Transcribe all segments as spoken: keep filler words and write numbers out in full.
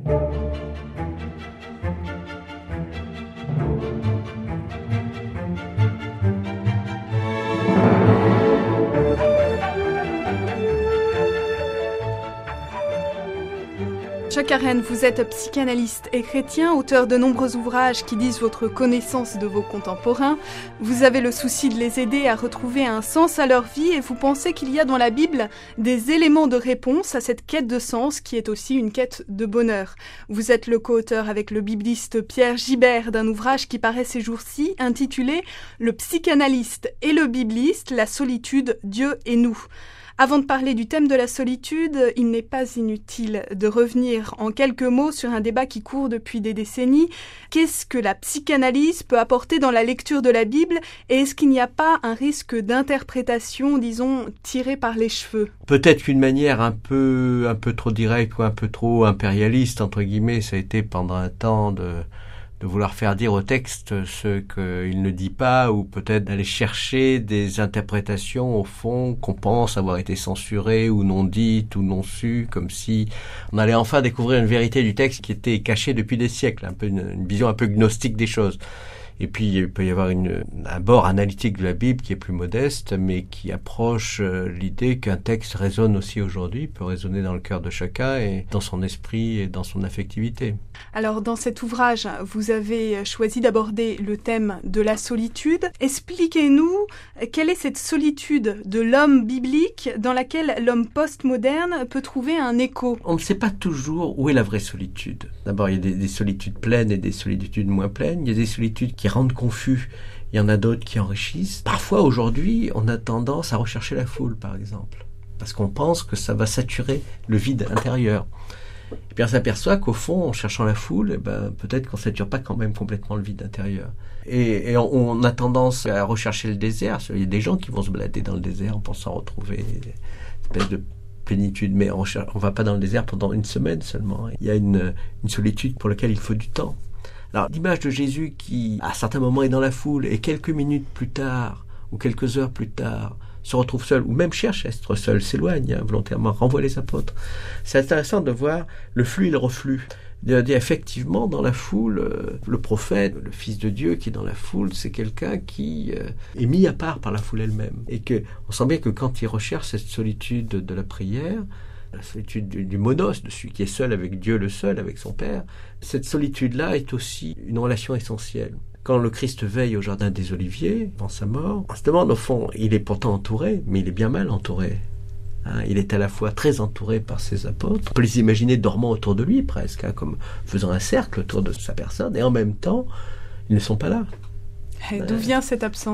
Jacques Arène, vous êtes psychanalyste et chrétien, auteur de nombreux ouvrages qui disent votre connaissance de vos contemporains. Vous avez le souci de les aider à retrouver un sens à leur vie et vous pensez qu'il y a dans la Bible des éléments de réponse à cette quête de sens qui est aussi une quête de bonheur. Vous êtes le co-auteur avec le bibliste Pierre Gibert d'un ouvrage qui paraît ces jours-ci intitulé « Le psychanalyste et le bibliste, la solitude, Dieu et nous ». Avant de parler du thème de la solitude, il n'est pas inutile de revenir en quelques mots sur un débat qui court depuis des décennies. Qu'est-ce que la psychanalyse peut apporter dans la lecture de la Bible et est-ce qu'il n'y a pas un risque d'interprétation, disons, tirée par les cheveux ? Peut-être qu'une manière un peu, un peu trop directe ou un peu trop impérialiste, entre guillemets, ça a été pendant un temps de... de vouloir faire dire au texte ce qu'il ne dit pas, ou peut-être d'aller chercher des interprétations au fond qu'on pense avoir été censurées ou non dites ou non sues, comme si on allait enfin découvrir une vérité du texte qui était cachée depuis des siècles, un peu une, une vision un peu gnostique des choses. Et puis, il peut y avoir une, un bord analytique de la Bible qui est plus modeste, mais qui approche euh, l'idée qu'un texte résonne aussi aujourd'hui, peut résonner dans le cœur de chacun et dans son esprit et dans son affectivité. Alors, dans cet ouvrage, vous avez choisi d'aborder le thème de la solitude. Expliquez-nous quelle est cette solitude de l'homme biblique dans laquelle l'homme postmoderne peut trouver un écho. On ne sait pas toujours où est la vraie solitude. D'abord, il y a des, des solitudes pleines et des solitudes moins pleines. Il y a des solitudes qui rendent confus. Il y en a d'autres qui enrichissent. Parfois, aujourd'hui, on a tendance à rechercher la foule, par exemple, parce qu'on pense que ça va saturer le vide intérieur. Et puis on s'aperçoit qu'au fond, en cherchant la foule, eh ben, peut-être qu'on ne sature pas quand même complètement le vide intérieur. Et, et on, on a tendance à rechercher le désert. Il y a des gens qui vont se balader dans le désert en pensant retrouver une espèce de plénitude, mais on ne va pas dans le désert pendant une semaine seulement. Il y a une, une solitude pour laquelle il faut du temps. Alors, l'image de Jésus qui, à certains moments, est dans la foule et quelques minutes plus tard, ou quelques heures plus tard, se retrouve seul, ou même cherche à être seul, s'éloigne hein, volontairement, renvoie les apôtres. C'est intéressant de voir le flux et le reflux. De dire, effectivement, dans la foule, euh, le prophète, le Fils de Dieu qui est dans la foule, c'est quelqu'un qui euh, est mis à part par la foule elle-même. Et que on sent bien que quand il recherche cette solitude de la prière, la solitude du, du monos, de celui qui est seul avec Dieu le seul, avec son Père, cette solitude-là est aussi une relation essentielle. Quand le Christ veille au jardin des Oliviers, avant sa mort, on se demande au fond, il est pourtant entouré, mais il est bien mal entouré. Hein, il est à la fois très entouré par ses apôtres, on peut les imaginer dormant autour de lui presque, hein, comme faisant un cercle autour de sa personne, et en même temps, ils ne sont pas là. Et d'où euh, vient cette absence ?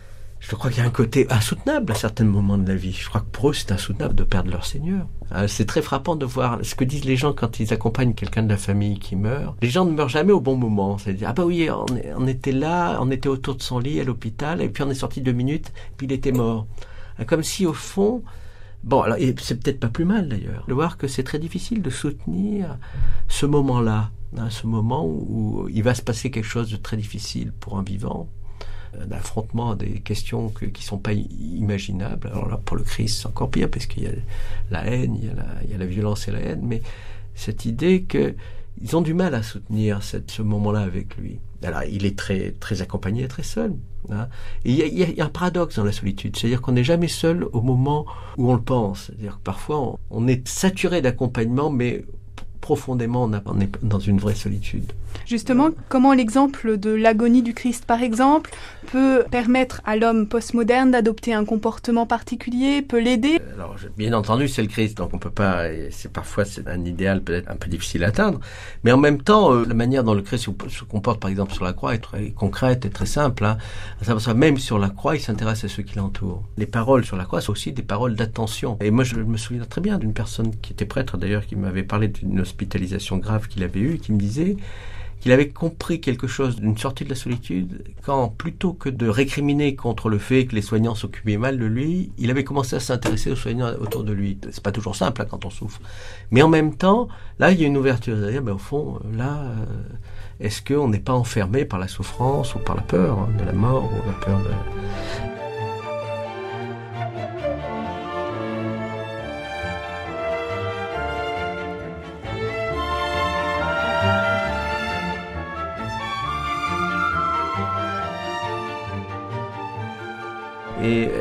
Je crois qu'il y a un côté insoutenable à certains moments de la vie. Je crois que pour eux, c'est insoutenable de perdre leur Seigneur. Euh, c'est très frappant de voir ce que disent les gens quand ils accompagnent quelqu'un de la famille qui meurt. Les gens ne meurent jamais au bon moment. C'est-à-dire, ah bah oui, on, on était là, on était autour de son lit à l'hôpital, et puis on est sorti deux minutes, puis il était mort. Comme si au fond... Bon, alors, et c'est peut-être pas plus mal d'ailleurs, de voir que c'est très difficile de soutenir ce moment-là, hein, ce moment où il va se passer quelque chose de très difficile pour un vivant. D'affrontement à des questions que, qui ne sont pas imaginables. Alors là, pour le Christ, c'est encore pire, parce qu'il y a la haine, il y a la, il y a la violence et la haine, mais cette idée qu'ils ont du mal à soutenir cette, ce moment-là avec lui. Alors, il est très, très accompagné et très seul. Hein. Et il y, a, il y a un paradoxe dans la solitude, c'est-à-dire qu'on n'est jamais seul au moment où on le pense. C'est-à-dire que parfois, on, on est saturé d'accompagnement, mais profondément, on, a, on est dans une vraie solitude. Justement, comment l'exemple de l'agonie du Christ, par exemple, peut permettre à l'homme postmoderne d'adopter un comportement particulier, peut l'aider ? Alors, bien entendu, c'est le Christ, donc on peut pas. C'est parfois c'est un idéal peut-être un peu difficile à atteindre, mais en même temps, euh, la manière dont le Christ se comporte, par exemple sur la croix, est très concrète et très simple. Hein. Ça, même sur la croix, il s'intéresse à ceux qui l'entourent. Les paroles sur la croix sont aussi des paroles d'attention. Et moi, je me souviens très bien d'une personne qui était prêtre, d'ailleurs, qui m'avait parlé d'une hospitalisation grave qu'il avait eue, qui me disait qu'il avait compris quelque chose d'une sortie de la solitude quand, plutôt que de récriminer contre le fait que les soignants s'occupaient mal de lui, il avait commencé à s'intéresser aux soignants autour de lui. C'est pas toujours simple hein, quand on souffre. Mais en même temps, là, il y a une ouverture. C'est-à-dire, ben, au fond, là, euh, est-ce qu'on n'est pas enfermé par la souffrance ou par la peur hein, de la mort ou la peur de...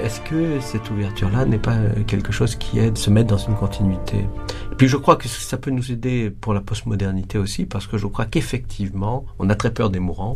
est-ce que cette ouverture-là n'est pas quelque chose qui aide à se mettre dans une continuité ? Et puis je crois que ça peut nous aider pour la postmodernité aussi, parce que je crois qu'effectivement, on a très peur des mourants.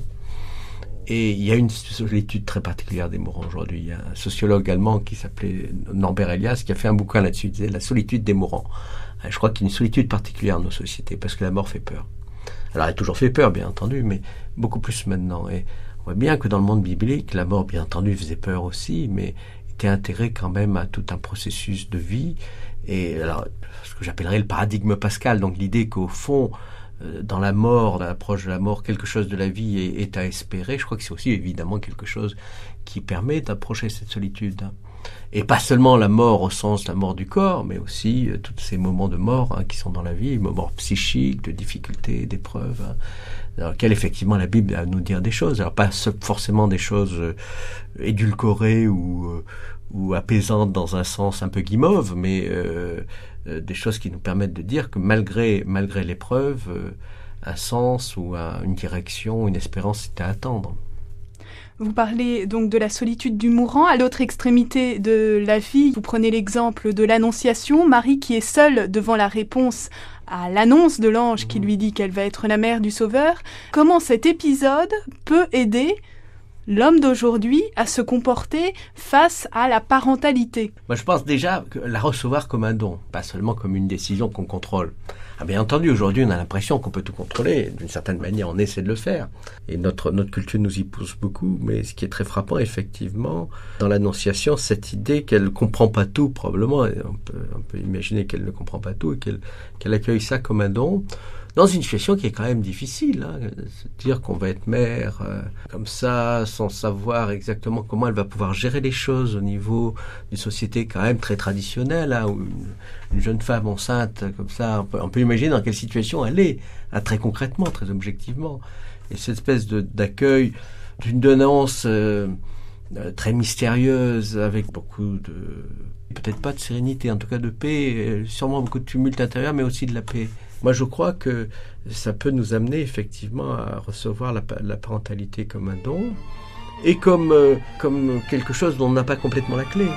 Et il y a une solitude très particulière des mourants aujourd'hui. Il y a un sociologue allemand qui s'appelait Norbert Elias qui a fait un bouquin là-dessus, il disait la solitude des mourants. Je crois qu'il y a une solitude particulière dans nos sociétés, parce que la mort fait peur. Alors elle a toujours fait peur, bien entendu, mais beaucoup plus maintenant. Et on voit bien que dans le monde biblique, la mort, bien entendu, faisait peur aussi, mais était intégrée quand même à tout un processus de vie. Et alors, ce que j'appellerais le paradigme pascal, donc l'idée qu'au fond, dans la mort, dans l'approche de la mort, quelque chose de la vie est, est à espérer. Je crois que c'est aussi évidemment quelque chose qui permet d'approcher cette solitude. Et pas seulement la mort au sens de la mort du corps, mais aussi euh, tous ces moments de mort hein, qui sont dans la vie, moments psychiques, de difficultés, d'épreuves, hein, dans lesquels effectivement la Bible a à nous dire des choses. Alors pas forcément des choses euh, édulcorées ou, euh, ou apaisantes dans un sens un peu guimauve, mais euh, euh, des choses qui nous permettent de dire que malgré, malgré l'épreuve, euh, un sens ou un, une direction, une espérance est à attendre. Vous parlez donc de la solitude du mourant. À l'autre extrémité de la vie, vous prenez l'exemple de l'Annonciation, Marie qui est seule devant la réponse à l'annonce de l'ange qui lui dit qu'elle va être la mère du Sauveur. Comment cet épisode peut aider l'homme d'aujourd'hui à se comporter face à la parentalité ? Moi, je pense déjà que la recevoir comme un don, pas seulement comme une décision qu'on contrôle. Ah, bien entendu, aujourd'hui, on a l'impression qu'on peut tout contrôler. D'une certaine manière, on essaie de le faire. Et notre, notre culture nous y pousse beaucoup. Mais ce qui est très frappant, effectivement, dans l'Annonciation, cette idée qu'elle ne comprend pas tout, probablement. On peut, on peut imaginer qu'elle ne comprend pas tout et qu'elle, qu'elle accueille ça comme un don. Dans une situation qui est quand même difficile, hein, se dire qu'on va être mère euh, comme ça, sans savoir exactement comment elle va pouvoir gérer les choses au niveau d'une société quand même très traditionnelle, hein, où une, une jeune femme enceinte comme ça, on peut, on peut imaginer dans quelle situation elle est, hein, très concrètement, très objectivement. Et cette espèce de, d'accueil d'une donnance euh, euh, très mystérieuse, avec beaucoup de, peut-être pas de sérénité, en tout cas de paix, euh, sûrement beaucoup de tumulte intérieur, mais aussi de la paix. Moi, je crois que ça peut nous amener effectivement à recevoir la, la parentalité comme un don et comme, euh, comme quelque chose dont on n'a pas complètement la clé.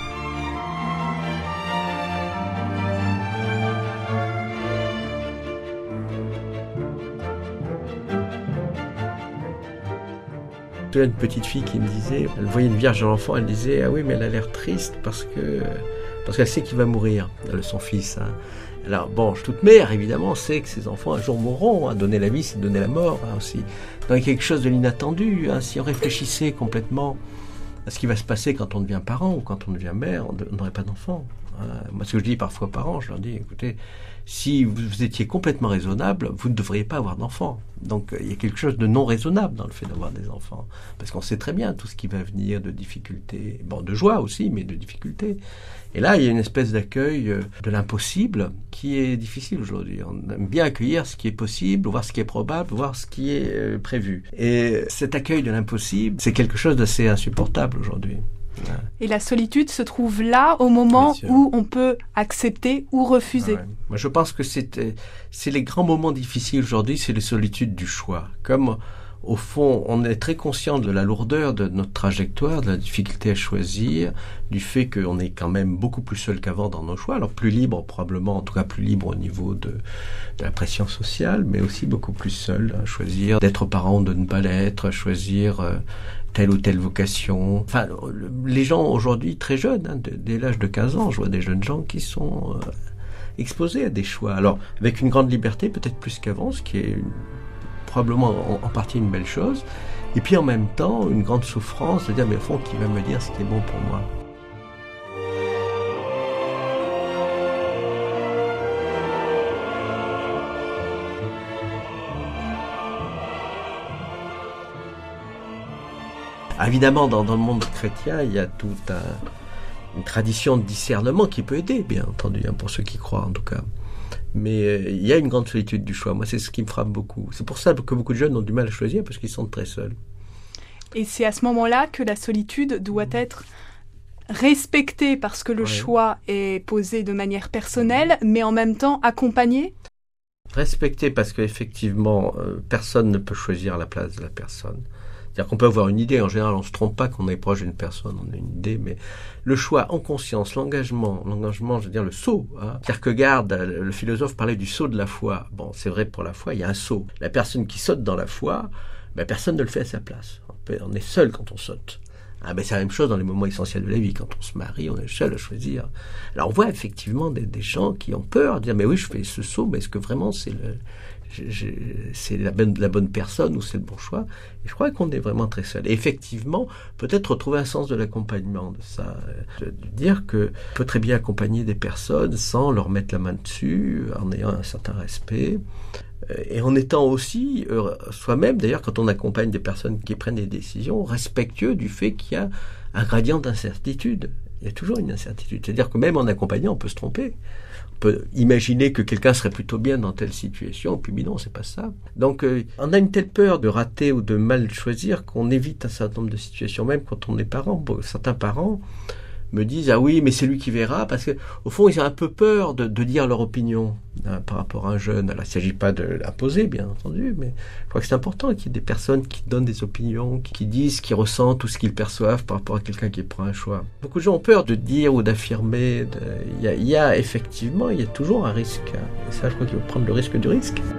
Il y a une petite fille qui me disait, elle voyait une vierge à l'enfant, elle disait « Ah oui, mais elle a l'air triste parce que parce qu'elle sait qu'il va mourir, son fils. Hein. » Alors bon, toute mère, évidemment, sait que ses enfants un jour mourront. Hein. Donner la vie, c'est donner la mort hein, aussi. Donc quelque chose de l'inattendu. Hein. Si on réfléchissait complètement à ce qui va se passer quand on devient parent ou quand on devient mère, on n'aurait pas d'enfant. Hein. Moi, ce que je dis parfois aux parents, je leur dis, écoutez, si vous étiez complètement raisonnable, vous ne devriez pas avoir d'enfants. Donc il y a quelque chose de non raisonnable dans le fait d'avoir des enfants. Parce qu'on sait très bien tout ce qui va venir de difficultés, bon, de joie aussi, mais de difficultés. Et là, il y a une espèce d'accueil de l'impossible qui est difficile aujourd'hui. On aime bien accueillir ce qui est possible, voir ce qui est probable, voir ce qui est prévu. Et cet accueil de l'impossible, c'est quelque chose d'assez insupportable aujourd'hui. Ouais. Et la solitude se trouve là au moment où on peut accepter ou refuser. Ouais. Moi, je pense que c'est, c'est les grands moments difficiles aujourd'hui, c'est les solitudes du choix. Comme au fond, on est très conscient de la lourdeur de notre trajectoire, de la difficulté à choisir, du fait qu'on est quand même beaucoup plus seul qu'avant dans nos choix. Alors plus libre probablement, en tout cas plus libre au niveau de, de la pression sociale, mais aussi beaucoup plus seul à choisir d'être parent ou de ne pas l'être, à choisir euh, telle ou telle vocation. Enfin, les gens aujourd'hui très jeunes, hein, dès l'âge de quinze ans, je vois des jeunes gens qui sont euh, exposés à des choix. Alors avec une grande liberté, peut-être plus qu'avant, ce qui est une probablement en, en partie une belle chose, et puis en même temps une grande souffrance de dire mais au fond qui va me dire ce qui est bon pour moi. Évidemment dans, dans le monde chrétien il y a toute un, une tradition de discernement qui peut aider bien entendu hein, pour ceux qui croient en tout cas. Mais euh, il y a une grande solitude du choix. Moi, c'est ce qui me frappe beaucoup. C'est pour ça que beaucoup de jeunes ont du mal à choisir, parce qu'ils sont très seuls. Et c'est à ce moment-là que la solitude doit être respectée, parce que le ouais. choix est posé de manière personnelle, mais en même temps accompagnée. Respectée, parce qu'effectivement, euh, personne ne peut choisir à la place de la personne. C'est-à-dire qu'on peut avoir une idée, en général on ne se trompe pas qu'on est proche d'une personne, on a une idée, mais le choix en conscience, l'engagement, l'engagement, je veux dire le saut, hein. Kierkegaard, le philosophe, parlait du saut de la foi. Bon, c'est vrai pour la foi, il y a un saut. La personne qui saute dans la foi, ben, personne ne le fait à sa place. On, peut, on est seul quand on saute. Ah ben, c'est la même chose dans les moments essentiels de la vie. Quand on se marie, on est seul à choisir. Alors on voit effectivement des, des gens qui ont peur de dire mais oui, je fais ce saut, mais est-ce que vraiment c'est le... Je, je, c'est la bonne, la bonne personne ou c'est le bon choix. Et je crois qu'on est vraiment très seul. Et effectivement, peut-être retrouver un sens de l'accompagnement de ça. De, de dire que on peut très bien accompagner des personnes sans leur mettre la main dessus, en ayant un certain respect. Et en étant aussi, euh, soi-même, d'ailleurs, quand on accompagne des personnes qui prennent des décisions, respectueux du fait qu'il y a un gradient d'incertitude. Il y a toujours une incertitude. C'est-à-dire que même en accompagnant, on peut se tromper. On peut imaginer que quelqu'un serait plutôt bien dans telle situation, puis mais non, c'est pas ça. Donc, euh, on a une telle peur de rater ou de mal choisir qu'on évite un certain nombre de situations, même quand on est parent. Bon, certains parents me disent « Ah oui, mais c'est lui qui verra », parce qu'au fond, ils ont un peu peur de, de dire leur opinion hein, par rapport à un jeune. Alors, il ne s'agit pas de l'imposer, bien entendu, mais je crois que c'est important qu'il y ait des personnes qui donnent des opinions, qui, qui disent, qui ressentent tout ce qu'ils perçoivent par rapport à quelqu'un qui prend un choix. Beaucoup de gens ont peur de dire ou d'affirmer. De... Il, y a, il y a effectivement, il y a toujours un risque. Hein. Et ça, je crois qu'il faut prendre le risque du risque.